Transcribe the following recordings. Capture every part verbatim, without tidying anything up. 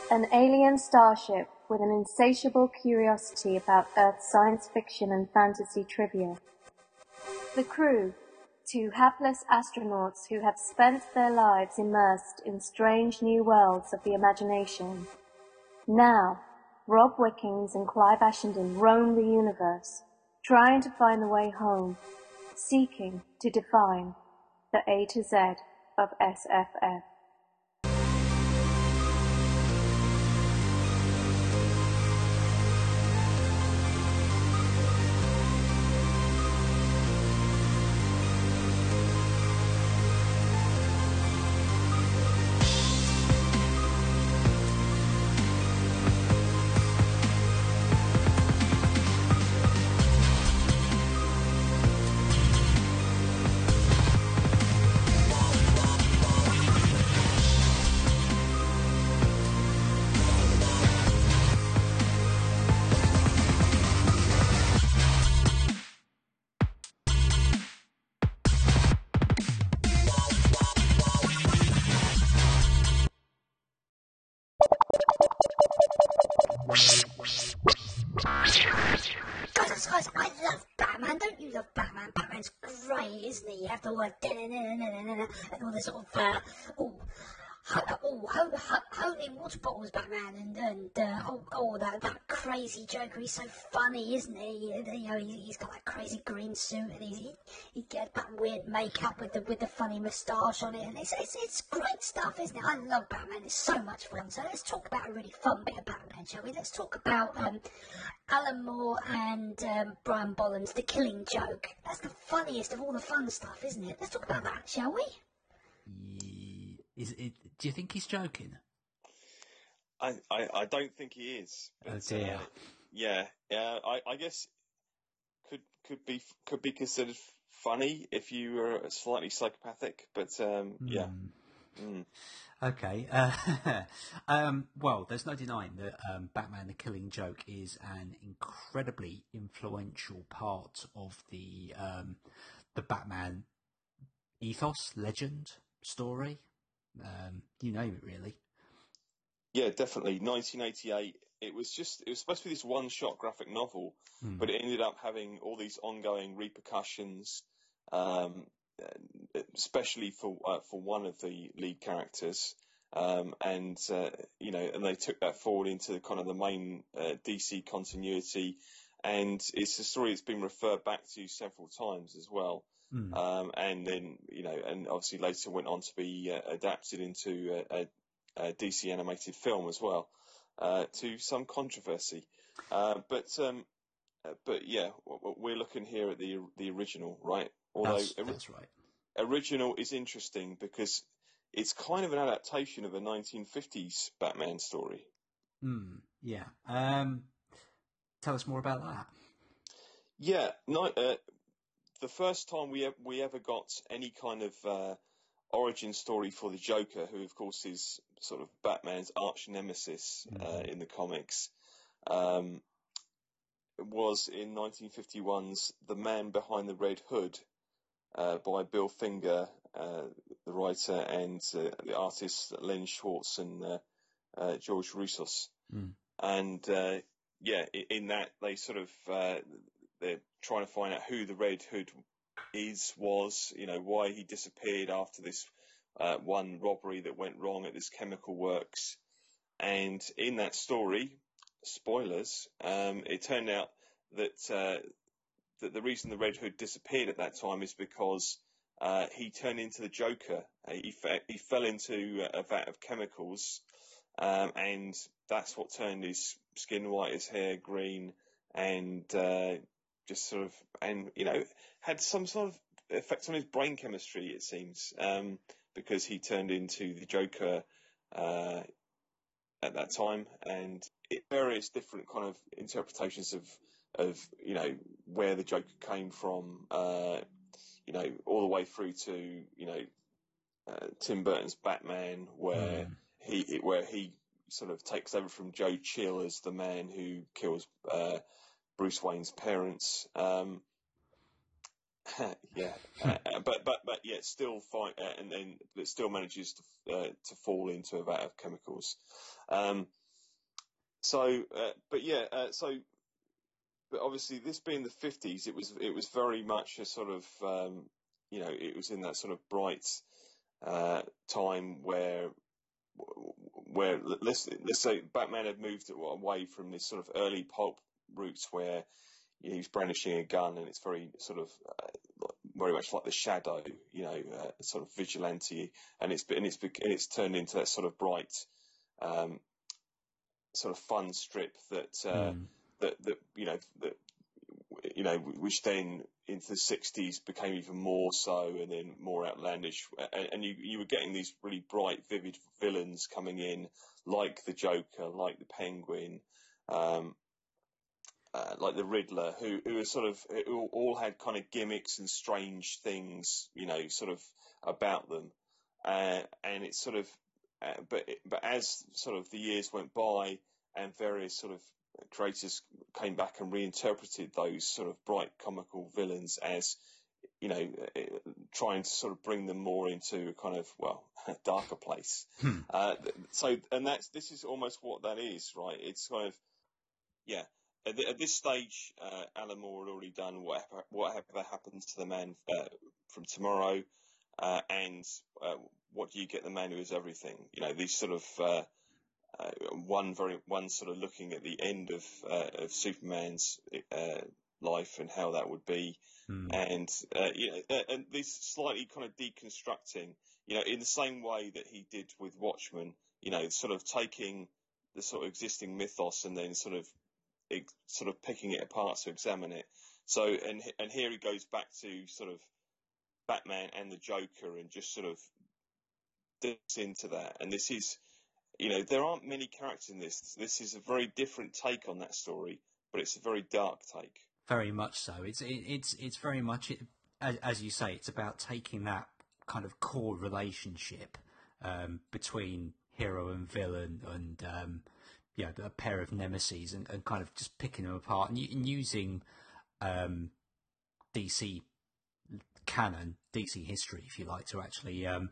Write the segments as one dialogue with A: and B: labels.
A: An alien starship with an insatiable curiosity about Earth's science fiction and fantasy trivia. The crew, two hapless astronauts who have spent their lives immersed in strange new worlds of the imagination. Now, Rob Wickings and Clive Ashenden roam the universe, trying to find the way home, seeking to define the A to Z of S F F.
B: Guys, guys, I love Batman. Don't you love Batman? Batman's great, isn't he? You have the word and all the sort of uh, oh, oh, ho, ho, holy water bottles, Batman, and and uh, oh, oh, that that crazy Joker. He's so funny, isn't he? You know, he, he's got that crazy green suit, and he he gets that weird makeup with the with the funny moustache on it, and it's it's it's great stuff, isn't it? I love Batman. It's so much fun. So let's talk about a really fun bit of Batman, shall we? Let's talk about um. Alan Moore and um, Brian Bolland's The Killing Joke. That's the funniest of all the fun stuff, isn't it? Let's talk about that, shall we?
C: Is it? Do you think he's joking?
D: I, I, I don't think he is. But,
C: oh dear.
D: Uh, yeah, yeah. I, I guess could could be could be considered funny if you were slightly psychopathic, but um, mm. yeah. Mm.
C: Okay. Uh, um, well, there's no denying that um, Batman the Killing Joke is an incredibly influential part of the um, the Batman ethos, legend, story. Um, you name it, really.
D: Yeah, definitely. nineteen eighty-eight. It was just it was supposed to be this one-shot graphic novel, mm. but it ended up having all these ongoing repercussions. Um, especially for uh, for one of the lead characters, um, and uh, you know, and they took that forward into kind of the main uh, D C continuity, and it's a story that's been referred back to several times as well, mm. um, and then you know, and obviously later went on to be uh, adapted into a, a, a D C animated film as well, uh, to some controversy, uh, but um, uh, but yeah, we're looking here at the the original, right? Although
C: that's, that's right.
D: Original is interesting because it's kind of an adaptation of a nineteen fifties Batman story.
C: Mm, yeah. Um, tell us more about that.
D: Yeah. No, uh, the first time we we ever got any kind of uh, origin story for the Joker, who of course is sort of Batman's arch nemesis mm-hmm. uh, in the comics, um, was in nineteen fifty-one's The Man Behind the Red Hood. Uh, by Bill Finger, uh, the writer, and uh, the artists Len Schwartz and uh, uh, George Roussos. Mm. And uh, yeah, in, in that they sort of uh, they're trying to find out who the Red Hood is, was, you know, why he disappeared after this uh, one robbery that went wrong at this chemical works. And in that story, spoilers, um, it turned out that. Uh, that the reason the Red Hood disappeared at that time is because uh, he turned into the Joker. Uh, he, fe- he fell into a vat of chemicals, um, and that's what turned his skin white, his hair green, and uh, just sort of, and you know, had some sort of effect on his brain chemistry, it seems, um, because he turned into the Joker uh, at that time, and it, various different kind of interpretations of. of, you know, where the Joker came from, uh, you know, all the way through to, you know, uh, Tim Burton's Batman, where mm. he, where he sort of takes over from Joe Chill as the man who kills, uh, Bruce Wayne's parents. Um, yeah, uh, but but but yet still fight, uh, and then it still manages to uh, to fall into a vat of chemicals. Um, so, uh, but yeah, uh, so, but obviously this being the fifties, it was it was very much a sort of um, you know, it was in that sort of bright uh, time where where let's let's say Batman had moved away from this sort of early pulp roots where you know, he's brandishing a gun and it's very sort of uh, very much like the Shadow, you know, uh, sort of vigilante, and it's and it's and it's turned into that sort of bright, um, sort of fun strip that uh,
C: mm.
D: that that you know that you know which then into the sixties became even more so, and then more outlandish, and, and you you were getting these really bright, vivid villains coming in, like the Joker, like the Penguin. Um, Uh, like the Riddler, who who are sort of who all had kind of gimmicks and strange things, you know, sort of about them, uh, and it's sort of, uh, but but as sort of the years went by and various sort of creators came back and reinterpreted those sort of bright comical villains as, you know, trying to sort of bring them more into a kind of, well, a darker place.
C: Hmm.
D: Uh, so, and that's this is almost what that is, right? It's kind of, yeah. At, the, at this stage, uh, Alan Moore had already done whatever, whatever happens to the man uh, from tomorrow, uh, and uh, what do you get the man who is everything? You know, these sort of uh, uh, one very one sort of looking at the end of uh, of Superman's uh, life and how that would be,
C: Hmm.
D: and uh, you know, uh, and this slightly kind of deconstructing, you know, in the same way that he did with Watchmen, you know, sort of taking the sort of existing mythos and then sort of sort of picking it apart to examine it. So, and and here he goes back to sort of Batman and the Joker and just sort of dips into that. And this is, you know, there aren't many characters in this. This is a very different take on that story, but it's a very dark take.
C: Very much so. It's it, it's it's very much, as, as you say, it's about taking that kind of core relationship um, between hero and villain, and um, you know, a pair of nemesis, and, and kind of just picking them apart and, and using um, D C canon, D C history, if you like, to actually um,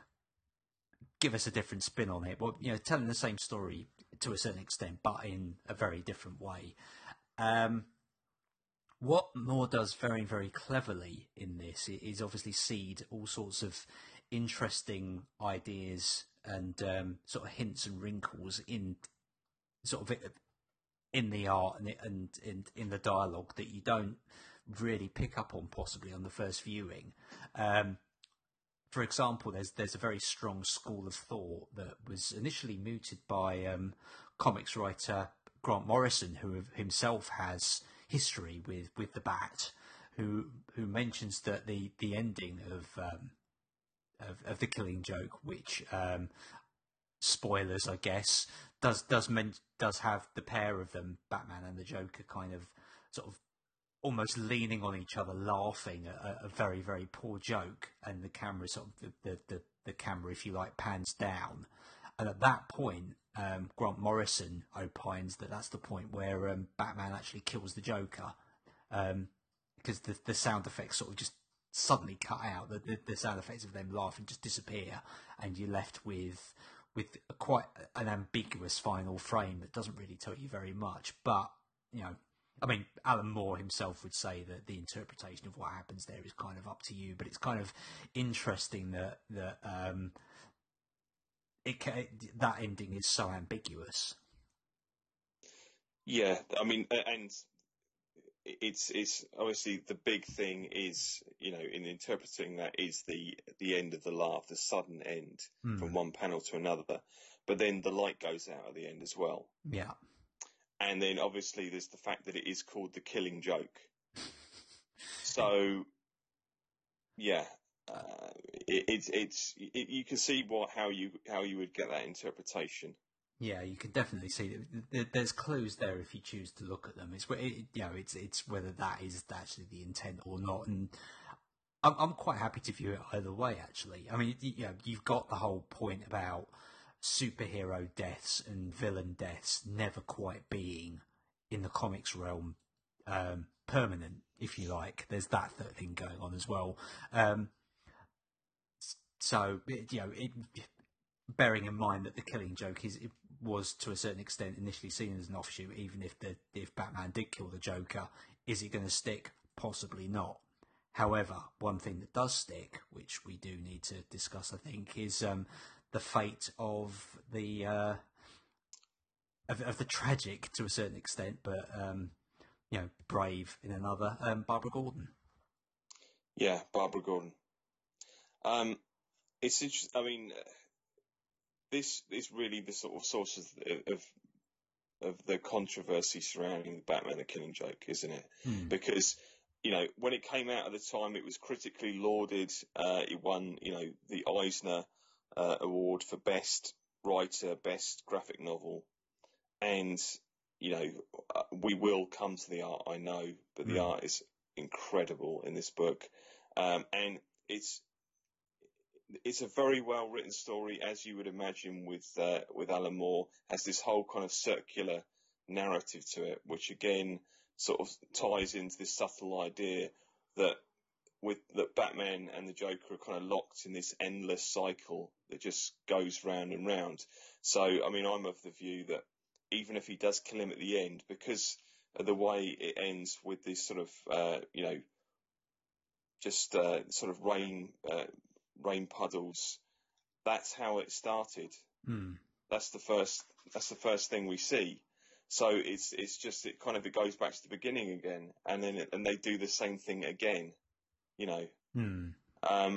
C: give us a different spin on it. Well, you know, telling the same story to a certain extent, but in a very different way. Um, what Moore does very, very cleverly in this is obviously seed all sorts of interesting ideas and um, sort of hints and wrinkles in sort of in the art and, and in, in the dialogue that you don't really pick up on possibly on the first viewing. Um, for example, there's there's a very strong school of thought that was initially mooted by um, comics writer Grant Morrison, who himself has history with, with the Bat, who who mentions that the, the ending of, um, of of the Killing Joke, which um, spoilers, I guess, does does men, does have the pair of them, Batman and the Joker, kind of sort of almost leaning on each other, laughing at a, a very very poor joke, and the camera sort of the, the the the camera, if you like, pans down, and at that point, um, Grant Morrison opines that that's the point where um, Batman actually kills the Joker, um, because the the sound effects sort of just suddenly cut out, the, the the sound effects of them laughing just disappear, and you're left with with a, quite an ambiguous final frame that doesn't really tell you very much. But, you know, I mean, Alan Moore himself would say that the interpretation of what happens there is kind of up to you, but it's kind of interesting that that um, it that ending is so ambiguous.
D: Yeah, I mean, and it's it's obviously the big thing is, you know, in interpreting that is the the end of the laugh, the sudden end mm. from one panel to another, but then the light goes out at the end as well.
C: Yeah.
D: And then obviously there's the fact that it is called the Killing Joke. So yeah, uh, it, it's it's it, you can see what how you how you would get that interpretation.
C: Yeah, you can definitely see that there's clues there if you choose to look at them. It's it, you know, it's it's whether that is actually the intent or not, and I'm I'm quite happy to view it either way. Actually, I mean, you know, you've got the whole point about superhero deaths and villain deaths never quite being in the comics realm um, permanent, if you like. There's that thing going on as well. Um, so you know, it, bearing in mind that the Killing Joke is it was to a certain extent initially seen as an offshoot, even if the if Batman did kill the Joker, is it going to stick? Possibly not. However, one thing that does stick, which we do need to discuss, I think, is um, the fate of the uh, of, of the tragic to a certain extent, but um, you know, brave in another, um, Barbara Gordon.
D: Yeah, Barbara Gordon. Um, it's interesting. I mean, this is really the sort of source of, of of the controversy surrounding Batman: The Killing Joke, isn't it?
C: Hmm.
D: Because you know, when it came out at the time, it was critically lauded. Uh, it won, you know, the Eisner uh, Award for Best Writer, Best Graphic Novel, and you know, uh, we will come to the art, I know, but the
C: Mm.
D: art is incredible in this book, um, and it's it's a very well written story, as you would imagine with uh, with Alan Moore. Has this whole kind of circular narrative to it, which again sort of ties into this subtle idea that with that Batman and the Joker are kind of locked in this endless cycle that just goes round and round. So, I mean, I'm of the view that even if he does kill him at the end, because of the way it ends with this sort of, uh, you know, just uh, sort of rain, uh, rain puddles, that's how it started.
C: Mm.
D: That's the first. That's the first thing we see. So it's it's just it kind of it goes back to the beginning again, and then it, and they do the same thing again, you know.
C: Mm.
D: Um,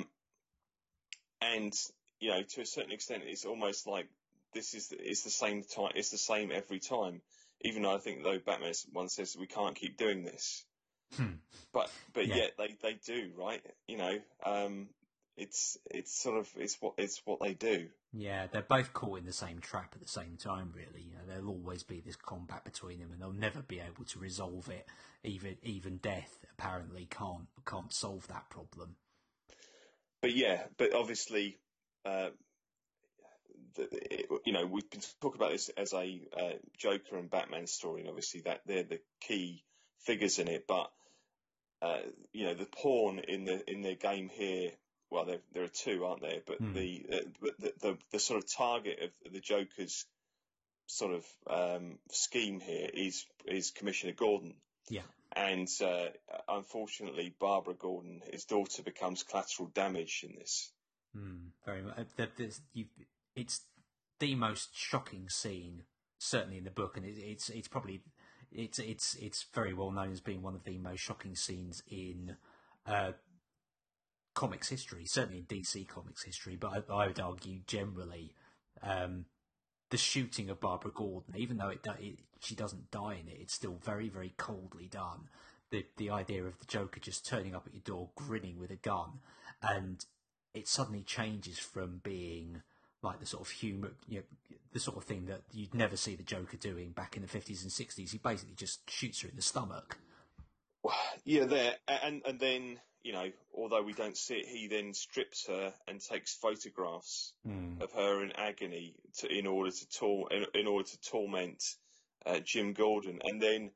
D: and you know, to a certain extent, it's almost like this is it's the same time. It's the same every time. Even though I think though Batman one says we can't keep doing this,
C: Hmm.
D: but but
C: Yeah.
D: yet they, they do, right? You know, um, it's it's sort of it's what it's what they do.
C: Yeah, they're both caught in the same trap at the same time, really. You know, there'll always be this combat between them, and they'll never be able to resolve it. Even even death apparently can't can't solve that problem.
D: But yeah, but obviously, uh, the, it, you know, we've been talking about this as a uh, Joker and Batman story, and obviously that they're the key figures in it. But uh, you know, the pawn in the in their game here. Well, there there are two, aren't there? But
C: Hmm.
D: the, uh, the the the sort of target of the Joker's sort of um, scheme here is is Commissioner Gordon.
C: Yeah.
D: And uh, unfortunately, Barbara Gordon, his daughter, becomes collateral damage in this.
C: Mm, very much. It's the most shocking scene, certainly in the book, and it, it's it's probably it's it's it's very well known as being one of the most shocking scenes in uh, comics history, certainly in D C comics history. But I, I would argue generally, um, the shooting of Barbara Gordon, even though it, it she doesn't die in it, it's still very very coldly done. The the idea of the Joker just turning up at your door, grinning with a gun, and it suddenly changes from being like the sort of humour, you know, the sort of thing that you'd never see the Joker doing back in the fifties and sixties. He basically just shoots her in the stomach.
D: Yeah, there, and and then you know, although we don't see it, he then strips her and takes photographs
C: Mm.
D: of her in agony to, in order to tor- in, in order to torment uh, Jim Gordon, and then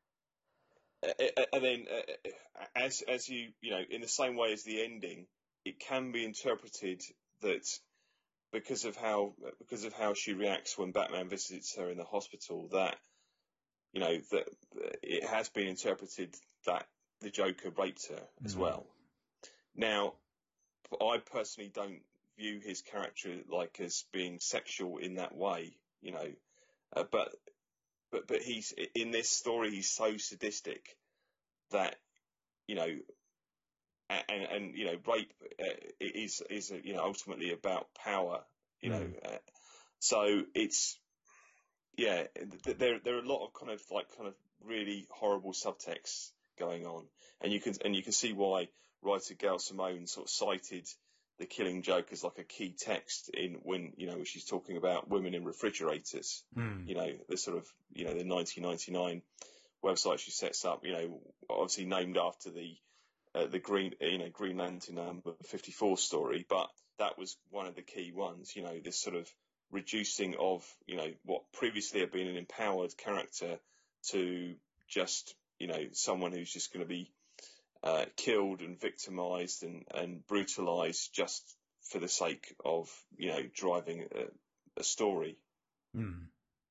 D: uh, and then uh, as as you you know, in the same way as the ending, it can be interpreted that because of how because of how she reacts when Batman visits her in the hospital, that you know that it has been interpreted that the Joker raped her as
C: Mm.
D: well. Now, I personally don't view his character like as being sexual in that way, you know, uh, but but but he's in this story he's so sadistic that you know. And, and you know, rape uh, is is you know ultimately about power, you know.
C: Mm.
D: Uh, so it's yeah, there there are a lot of kind of like kind of really horrible subtexts going on, and you can and you can see why writer Gail Simone sort of cited The Killing Joke as like a key text in when you know she's talking about women in refrigerators.
C: Mm.
D: You know, the sort of you know the nineteen ninety-nine website she sets up. You know, obviously named after the uh, the Green you know Green Lantern number fifty-four story, but that was one of the key ones. You know, this sort of reducing of, you know, what previously had been an empowered character to just, you know, someone who's just going to be uh, killed and victimized and, and brutalized just for the sake of, you know, driving a, a story.
C: Mm.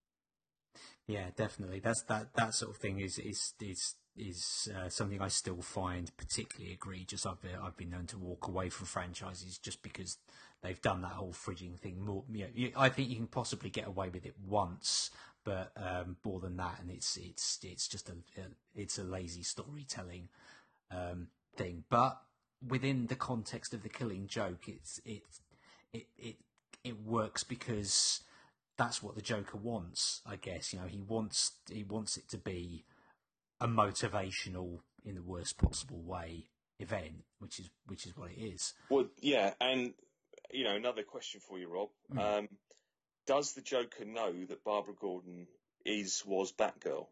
C: Yeah, definitely. That's that that sort of thing is is is is uh, something I still find particularly egregious. I've been, I've been known to walk away from franchises just because they've done that whole fridging thing. More, you know, you, I think you can possibly get away with it once, but um, more than that, and it's it's it's just a, a it's a lazy storytelling um, thing. But within the context of The Killing Joke, it's it it it it works because that's what the Joker wants, I guess. You know, he wants he wants it to be a motivational, in the worst possible way, event, which is which is what it is.
D: Well, yeah, and you know, another question for you, Rob.
C: Mm.
D: Um, does the Joker know that Barbara Gordon is was Batgirl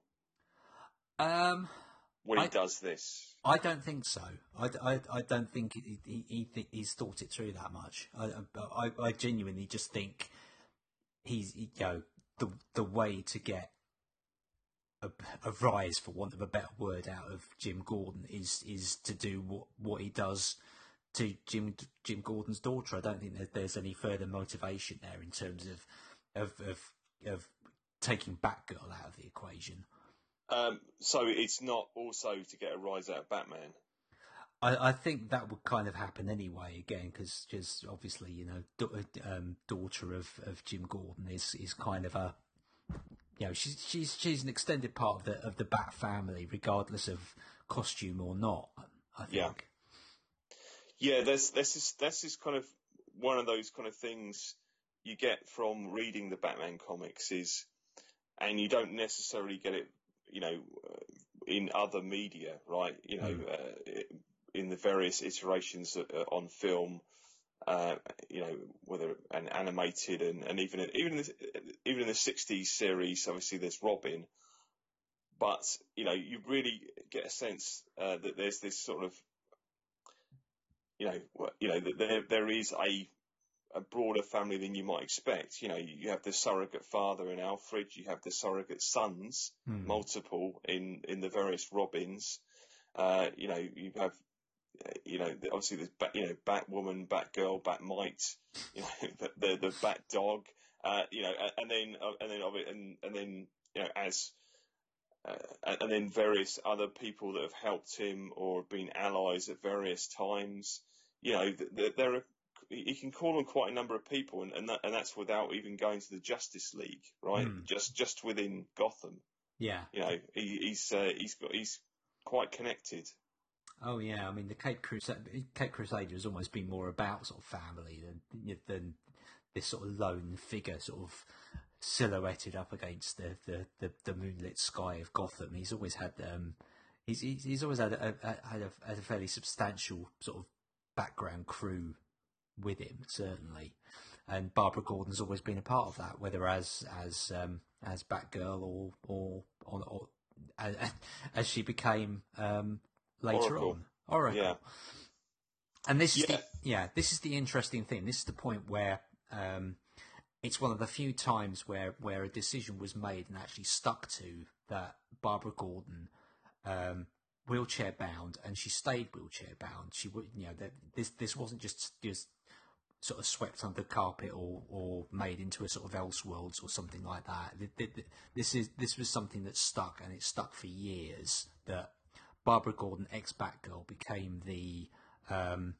C: Um,
D: when he
C: I,
D: does this?
C: I don't think so. I, I, I don't think he, he, he th- he's thought it through that much. I, I, I genuinely just think he's, you know, the the way to get a, a rise, for want of a better word, out of Jim Gordon is is to do what, what he does to Jim Jim Gordon's daughter. I don't think that there's any further motivation there in terms of of of, of taking Batgirl out of the equation.
D: Um, so it's not also to get a rise out of Batman.
C: I, I think that would kind of happen anyway, again, because just obviously, you know, da- um, daughter of, of Jim Gordon is, is kind of a, you know, she's she's she's an extended part of the of the Bat family, regardless of costume or not. I think.
D: Yeah. Yeah, there's this is this is kind of one of those kind of things you get from reading the Batman comics is, and you don't necessarily get it, you know, in other media, right? You know, mm. uh, in the various iterations uh, on film, uh, you know, whether an animated and, and even even in the, even in the sixties series, obviously there's Robin, but you know, you really get a sense uh, that there's this sort of, you know, you know, that there there is a a broader family than you might expect. You know, you have the surrogate father in Alfred, you have the surrogate sons, mm. multiple in in the various Robins. Uh, you know, you have, you know, obviously there's, you know, Batwoman, Batgirl, Batmite, you know, the the, the Bat Dog, uh, you know, and then uh, and then and and then you know as uh, and then various other people that have helped him or have been allies at various times. You know, there are. You can call on quite a number of people, and and, that, and that's without even going to the Justice League, right? Mm. Just just within Gotham.
C: Yeah.
D: You know, he, he's uh, he's got he's quite connected.
C: Oh yeah, I mean the Cape Crusader, Cape Crusader has almost been more about sort of family than than this sort of lone figure, sort of silhouetted up against the the, the, the moonlit sky of Gotham. He's always had um, he's he's, he's always had a, a, had a, had a fairly substantial sort of background crew with him, certainly, and Barbara Gordon's always been a part of that, whether as as um, as Batgirl or or, or, or as, as she became um, later
D: Oracle.
C: on Oracle.
D: Yeah.
C: And this is
D: yeah.
C: the yeah this is the interesting thing. This is the point where um, it's one of the few times where where a decision was made and actually stuck to, that Barbara Gordon. Um, wheelchair bound, and she stayed wheelchair bound. She would, you know, that this this wasn't just just sort of swept under the carpet or or made into a sort of Elseworlds or something like that. This is this was something that stuck, and it stuck for years. That Barbara Gordon, ex Batgirl, became the um,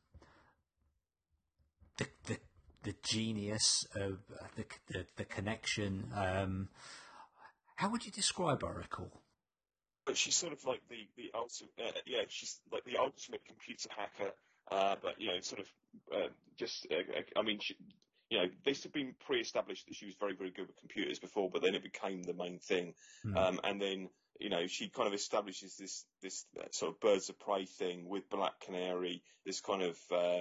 C: the the the genius of the the, the connection. Um, how would you describe Oracle?
D: But she's sort of like the the ultimate, uh, yeah, she's like the ultimate computer hacker. Uh, but you know, sort of uh, just, uh, I mean, she, you know, this had been pre-established that she was very, very good with computers before, but then it became the main thing. Mm. Um, and then, you know, she kind of establishes this this uh, sort of birds of prey thing with Black Canary, this kind of, uh,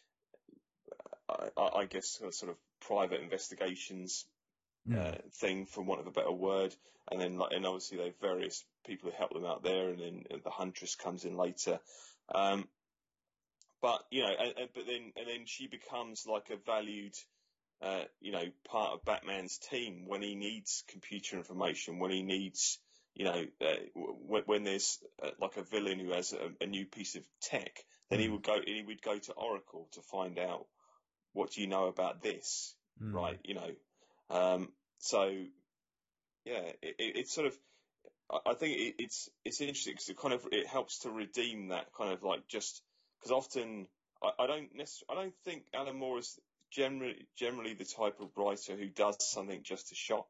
D: I, I guess, sort of private investigations. Mm. Uh, thing, from want of a better word, and then like, and obviously they have various people who help them out there, and then the Huntress comes in later. Um, but you know, and, and, but then and then she becomes like a valued, uh, you know, part of Batman's team when he needs computer information, when he needs, you know, uh, when, when there's uh, like a villain who has a, a new piece of tech, then mm. he would go he would go to Oracle to find out, what do you know about this, mm. right? You know, um, so yeah, it, it, it's sort of, I think it, it's it's interesting because it kind of it helps to redeem that kind of like, just because often I, I don't necessarily I don't think Alan Moore is generally generally the type of writer who does something just to shock.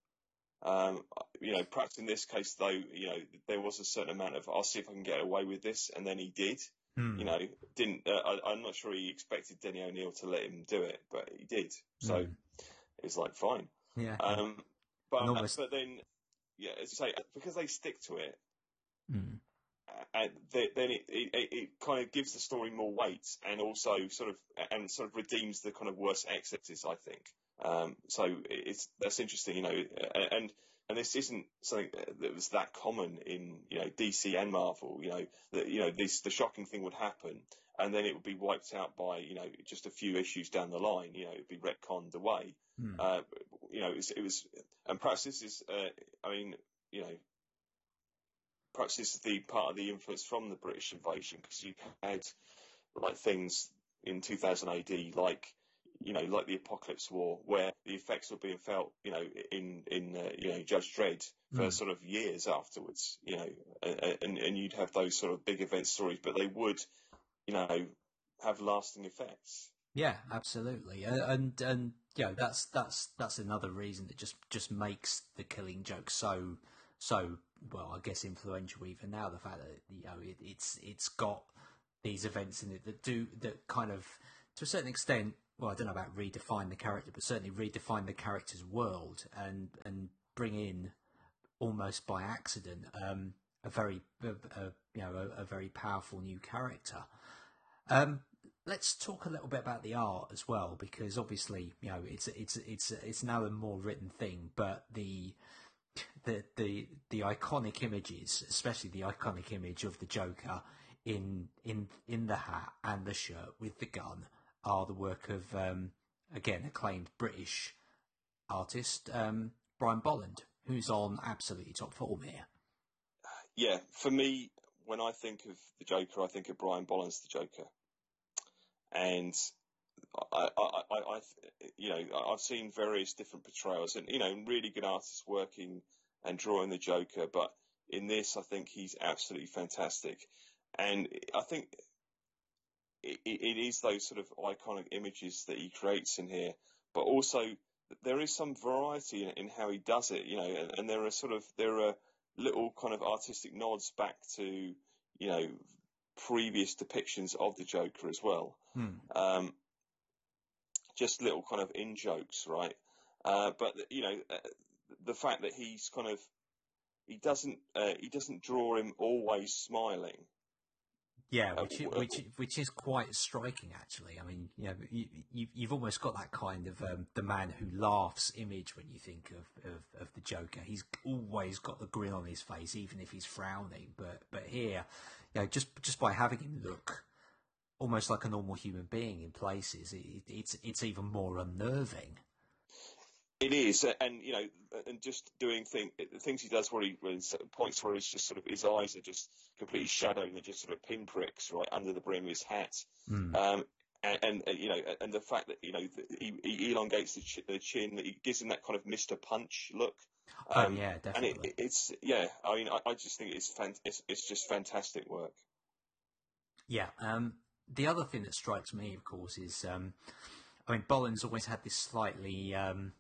D: Um, you know, perhaps in this case though, you know, there was a certain amount of, I'll see if I can get away with this, and then he did. Mm. You know, didn't uh, I, I'm not sure he expected Denny O'Neil to let him do it, but he did. So mm. it's like fine.
C: Yeah.
D: Um, but
C: almost...
D: but then. Yeah, as you say, because they stick to it,
C: mm.
D: and they, then it, it, it kind of gives the story more weight, and also sort of and sort of redeems the kind of worst excesses, I think. Um, so it's that's interesting, you know, and and this isn't something that was that common in, you know, D C and Marvel. You know, that you know this the shocking thing would happen, and then it would be wiped out by, you know, just a few issues down the line. You know, it'd be retconned away.
C: Mm.
D: Uh, you know, it was, it was, and perhaps this is, uh, I mean, you know, perhaps this is the part of the influence from the British invasion, because you had like things in two thousand A D, like, you know, like the Apocalypse War, where the effects were being felt, you know, in in uh, you know, Judge Dredd for mm. sort of years afterwards, you know, and and you'd have those sort of big event stories, but they would, you know, have lasting effects.
C: Yeah, absolutely, and and you know, that's that's that's another reason that just just makes the Killing Joke so so well, I guess, influential even now. The fact that, you know, it, it's it's got these events in it that do that kind of, to a certain extent, well, I don't know about redefine the character, but certainly redefine the character's world, and and bring in, almost by accident, um, a very a, a, you know a, a very powerful new character. Um, let's talk a little bit about the art as well, because obviously, you know, it's it's it's it's now a more written thing, but the the the the iconic images, especially the iconic image of the Joker in in in the hat and the shirt with the gun, are the work of um, again acclaimed British artist um, Brian Bolland, who's on absolutely top form here.
D: Yeah, for me, when I think of the Joker, I think of Brian Bolland's the Joker. And I, I, I, I, you know, I've seen various different portrayals, and, you know, really good artists working and drawing the Joker. But in this, I think he's absolutely fantastic. And I think it, it is those sort of iconic images that he creates in here, but also there is some variety in, in how he does it, you know, and, and there are sort of, there are little kind of artistic nods back to, you know, previous depictions of the Joker as well.
C: Hmm.
D: Um, just little kind of in jokes, right? Uh, but you know, uh, the fact that he's kind of, he doesn't, uh, he doesn't draw him always smiling.
C: Yeah, which uh, which which is quite striking, actually. I mean, you know, you, you you've almost got that kind of um, the man who laughs image when you think of, of, of the Joker. He's always got the grin on his face, even if he's frowning. But but here, you know, just just by having him look almost like a normal human being in places, it, it's it's even more unnerving.
D: It is, and you know, and just doing thing, things he does where he when points where he's just sort of his eyes are just completely shadowed and they're just sort of pinpricks right under the brim of his hat.
C: Mm.
D: Um, and, and, and you know, and the fact that you know he, he elongates the, ch- the chin, that he gives him that kind of Mister Punch look.
C: Um, oh yeah, definitely.
D: And it, it's yeah, I mean, I, I just think it's, fan- it's it's just fantastic work.
C: Yeah. Um, the other thing that strikes me, of course, is um, I mean, Bolland's always had this slightly um,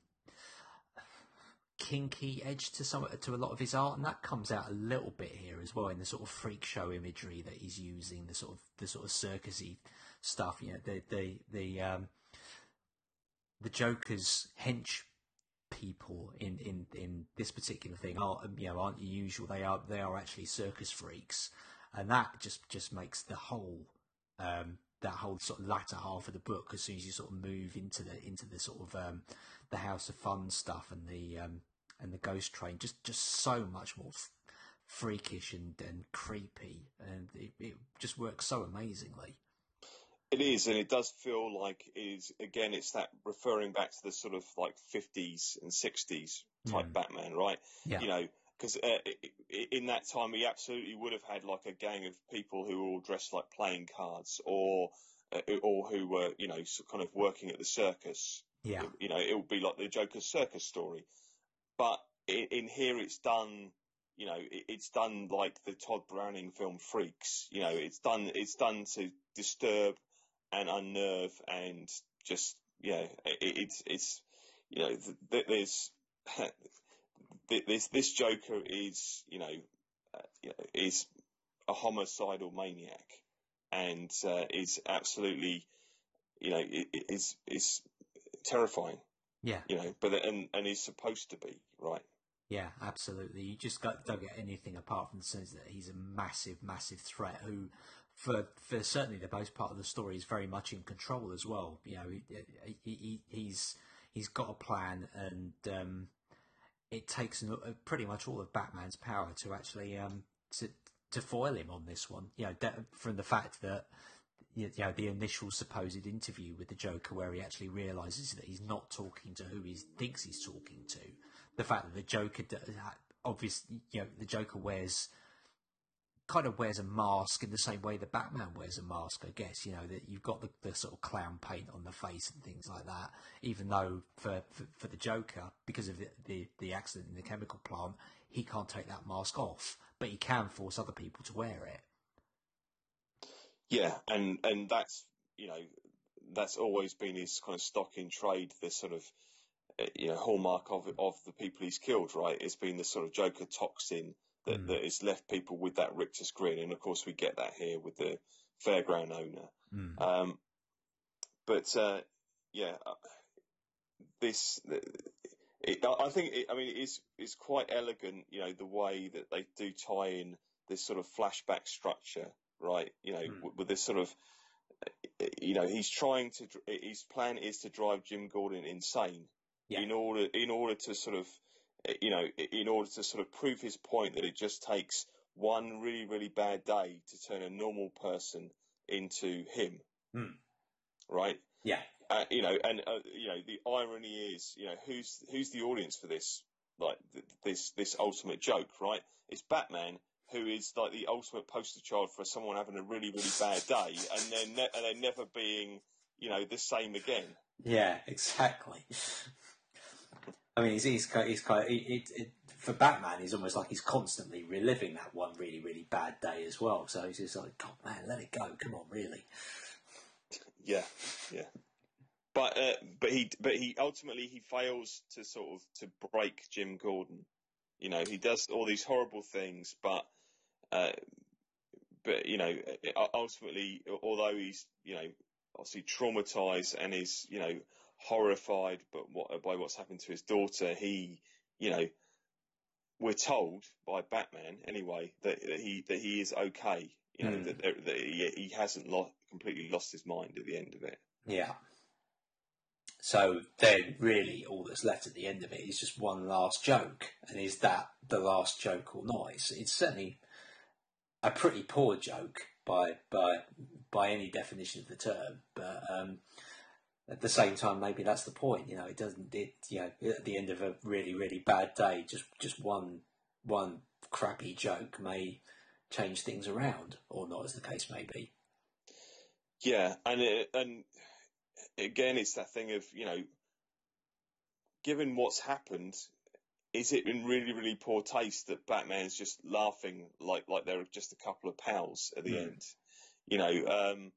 C: kinky edge to some to a lot of his art, and that comes out a little bit here as well in the sort of freak show imagery that he's using, the sort of the sort of circusy stuff. You know, the the the um, the Joker's hench people in, in, in this particular thing aren't you know aren't usual. They are they are actually circus freaks, and that just just makes the whole um, that whole sort of latter half of the book, as soon as you sort of move into the into the sort of um, the House of Fun stuff and the um, and the Ghost Train, just just so much more f- freakish and, and creepy, and it, it just works so amazingly.
D: It is, and it does feel like it is, again, it's that referring back to the sort of like fifties and sixties type mm. Batman, right?
C: Yeah.
D: You know, because uh, in that time he absolutely would have had like a gang of people who were all dressed like playing cards, or uh, or who were, you know, kind of working at the circus.
C: Yeah.
D: It, you know, it would be like the Joker's circus story. But in, in here, it's done. You know, it, it's done like the Todd Browning film Freaks. You know, it's done. It's done to disturb and unnerve and just, you know, it, it's it's you know, th- th- there's this this Joker is, you know, uh, you know, is a homicidal maniac, and uh, is absolutely, you know, is is terrifying.
C: Yeah.
D: You know, but and and he's supposed to be, right.
C: Yeah, absolutely. You just got, don't get anything apart from the sense that he's a massive, massive threat who, for for certainly the most part of the story, is very much in control as well. You know, he, he, he he's he's got a plan, and um, it takes pretty much all of Batman's power to actually um, to to foil him on this one. You know, from the fact that, you know, the initial supposed interview with the Joker where he actually realises that he's not talking to who he thinks he's talking to. The fact that the Joker, obviously, you know, the Joker wears, kind of wears a mask in the same way that Batman wears a mask, I guess. You know, that you've got the, the sort of clown paint on the face and things like that. Even though for, for, for the Joker, because of the, the, the accident in the chemical plant, he can't take that mask off, but he can force other people to wear it.
D: Yeah, and, and that's, you know, that's always been his kind of stock in trade, this sort of, you know, hallmark of of the people he's killed, right? It's been the sort of Joker toxin that, mm. that has left people with that rictus grin, and of course we get that here with the fairground owner.
C: Mm.
D: Um, but uh, yeah, this, it, I think, it, I mean, it's it's quite elegant, you know, the way that they do tie in this sort of flashback structure, right? You know, mm. with, with this sort of, you know, he's trying to, his plan is to drive Jim Gordon insane. Yeah. In order, in order to sort of, you know, in order to sort of prove his point that it just takes one really, really bad day to turn a normal person into him,
C: mm.
D: right?
C: Yeah.
D: Uh, you know, and uh, you know, the irony is, you know, who's who's the audience for this, like th- this this ultimate joke, right? It's Batman, who is like the ultimate poster child for someone having a really, really bad day, and then ne- and then never being, you know, the same again.
C: Yeah, exactly. I mean, he's he's kind of, he's kind of, it, it, it, for Batman, he's almost like he's constantly reliving that one really, really bad day as well. So he's just like, God, man, let it go. Come on, really.
D: Yeah, yeah. But uh, but he but he ultimately he fails to sort of to break Jim Gordon. You know, he does all these horrible things, but uh, but you know, ultimately, although he's, you know, obviously traumatized and is, you know, horrified but what, by what's happened to his daughter, he, you know, we're told by Batman anyway that, that he that he is okay. You know, mm. that, that he, he hasn't lo- completely lost his mind at the end of it.
C: Yeah. So then, really, all that's left at the end of it is just one last joke, and is that the last joke or not? It's, it's certainly a pretty poor joke by by by any definition of the term, but um, at the same time, maybe that's the point. You know, it doesn't. It you know, at the end of a really really bad day, just just one one crappy joke may change things around, or not, as the case may be.
D: Yeah, and it, and again, it's that thing of, you know, given what's happened, is it in really, really poor taste that Batman's just laughing like like they're just a couple of pals at the mm. end, you know? Um,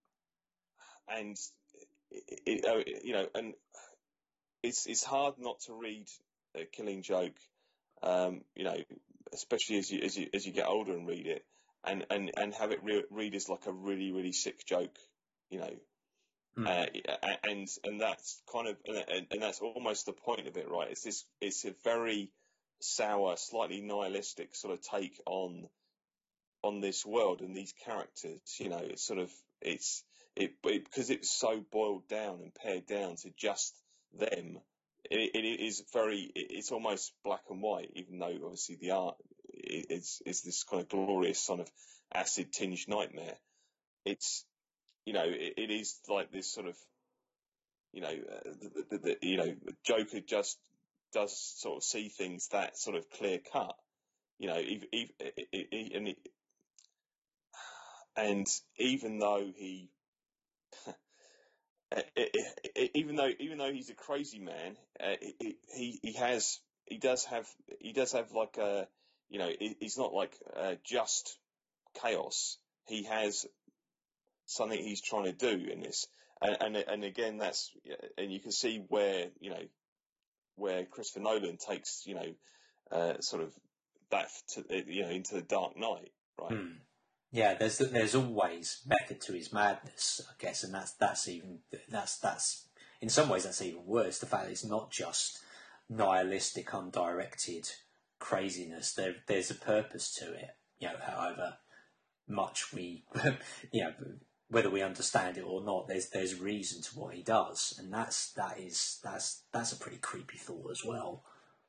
D: and it, it, you know, and it's it's hard not to read a Killing Joke, um, you know, especially as you as you as you get older and read it, and and and have it re- read as like a really, really sick joke, you know. Mm. Uh, and and that's kind of and, and that's almost the point of it, right? It's this it's a very sour, slightly nihilistic sort of take on on this world and these characters. You know, it's sort of it's it, it because it's so boiled down and pared down to just them. It, it is very it's almost black and white, even though obviously the art is is this kind of glorious sort of acid tinged nightmare. It's You know, it, it is like this sort of, you know, uh, the, the, the, you know, Joker just does sort of see things that sort of clear cut, you know, even, even, and, and even though he, even though even though he's a crazy man, uh, he he has he does have he does have like a, you know, he's not like uh, just chaos. He has something he's trying to do in this, and and, and again that's, and you can see where, you know, where Christopher Nolan takes, you know, uh, sort of that to, you know, into the Dark Knight, right?
C: Hmm. Yeah, there's there's always method to his madness, I guess, and that's that's even that's that's in some ways that's even worse. The fact that it's not just nihilistic, undirected craziness. There there's a purpose to it. You know, however much we, you know, whether we understand it or not, there's there's reason to what he does, and that's that is that's that's a pretty creepy thought as well.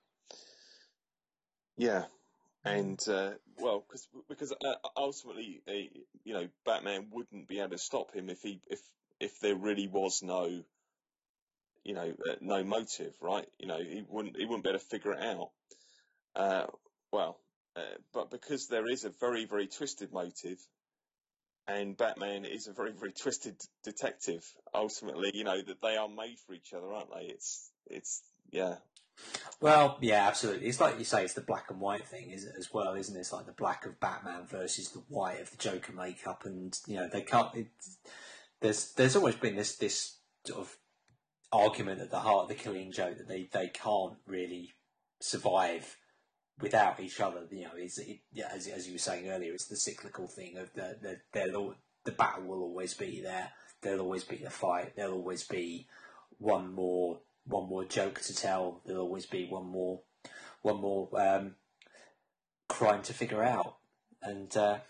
D: Yeah. And, uh, well, cause, because uh, ultimately, uh, you know, Batman wouldn't be able to stop him if he, if, if there really was no, you know, uh, no motive, right? You know, he wouldn't, he wouldn't be able to figure it out. Uh, well, uh, but because there is a very, very twisted motive, and Batman is a very, very twisted detective, ultimately, you know, that they are made for each other, aren't they? It's, it's, yeah.
C: Well, yeah, absolutely. It's like you say, it's the black and white thing, is as well, isn't it? It's like the black of Batman versus the white of the Joker makeup, and you know they can't. It, there's there's always been this this sort of argument at the heart of the Killing Joke that they, they can't really survive without each other. You know, it's it, yeah, as as you were saying earlier, it's the cyclical thing of the the the, the battle will always be there. There'll always be a fight. There'll always be one more. One more joke to tell. There'll always be one more, one more um, crime to figure out, and uh,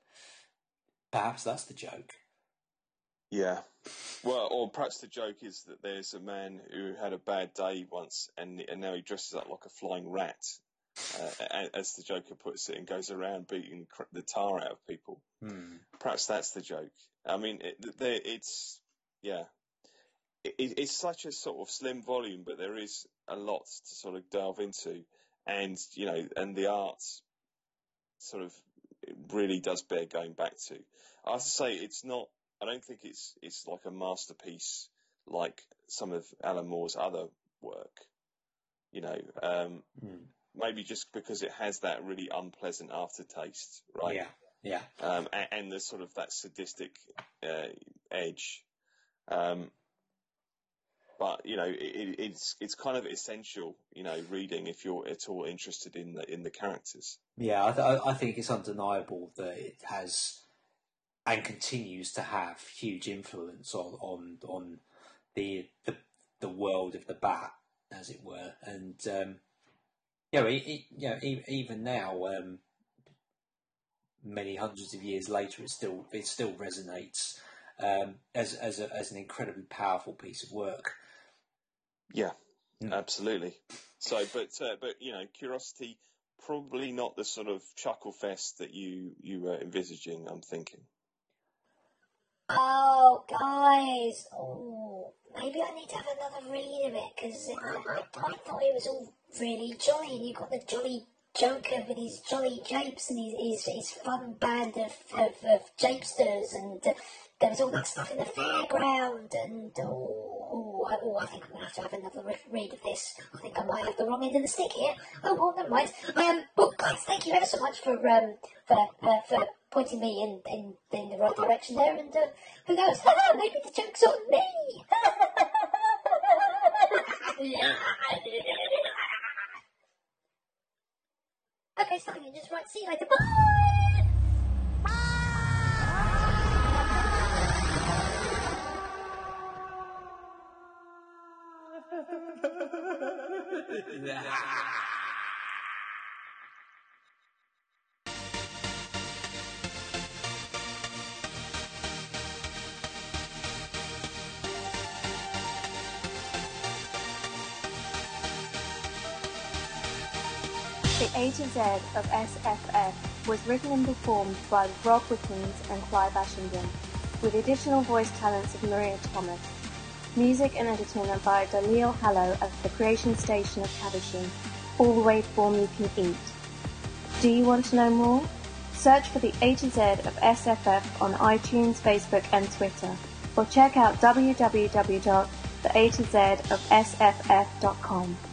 C: perhaps that's the joke.
D: Yeah, well, or perhaps the joke is that there's a man who had a bad day once, and and now he dresses up like a flying rat, uh, as the Joker puts it, and goes around beating the tar out of people.
C: Hmm.
D: Perhaps that's the joke. I mean, it, it's yeah. It, it's such a sort of slim volume, but there is a lot to sort of delve into, and you know, and the art sort of it really does bear going back to. I have to say, it's not. I don't think it's it's like a masterpiece like some of Alan Moore's other work. You know, um,
C: mm.
D: maybe just because it has that really unpleasant aftertaste, right?
C: Yeah, yeah.
D: Um, and, and the sort of that sadistic uh, edge. Um, But you know, it, it's it's kind of essential, you know, reading if you're at all interested in the in the characters.
C: Yeah, I, th- I think it's undeniable that it has and continues to have huge influence on on, on the, the the world of the Bat, as it were, and um, you know, it, it, you know, even now, um, many hundreds of years later, it still it still resonates um, as as a, as an incredibly powerful piece of work.
D: Yeah, mm. absolutely. So, but uh, but you know, Curiosity, probably not the sort of chuckle fest that you you were envisaging. I'm thinking.
B: Oh, guys! Oh, maybe I need to have another read of it because I, I, I thought it was all really jolly. And you got the jolly Joker with his jolly japes and his his, his fun band of of, of japesters, and uh, there was all that stuff in the fairground. And oh, oh, I, oh, I think I'm gonna have to have another read of this. I think I might have the wrong end of the stick here. Oh, well, never mind. Um, well, guys, thank you ever so much for um for uh, for. pointing me in, in, in the right direction there, and uh, who knows, maybe the joke's on me! Okay, so I can just right, see you later, bye!
A: The A to Z of S F F was written and performed by Rob Wickens and Clive Ashenden, with additional voice talents of Maria Thomas. Music and entertainment by Dalil Hallow of the Creation Station of Caversham, all the way form you can eat. Do you want to know more? Search for the A to Z of S F F on iTunes, Facebook and Twitter, or check out w w w dot the a to z of s f f dot com.